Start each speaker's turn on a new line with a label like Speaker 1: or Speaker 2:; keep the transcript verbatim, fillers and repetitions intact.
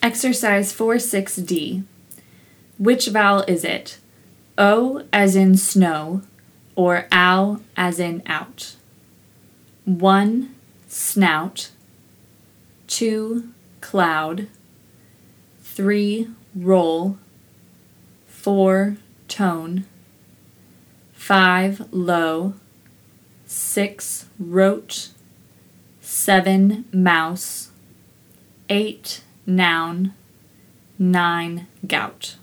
Speaker 1: Exercise four six D. Which vowel is it? O as in snow, or ow as in out? one. Snout. two. Cloud. three. Roll. four. Tone. five. Low. six. Roach. seven. Mouse. eight. Noun. nine. Gout.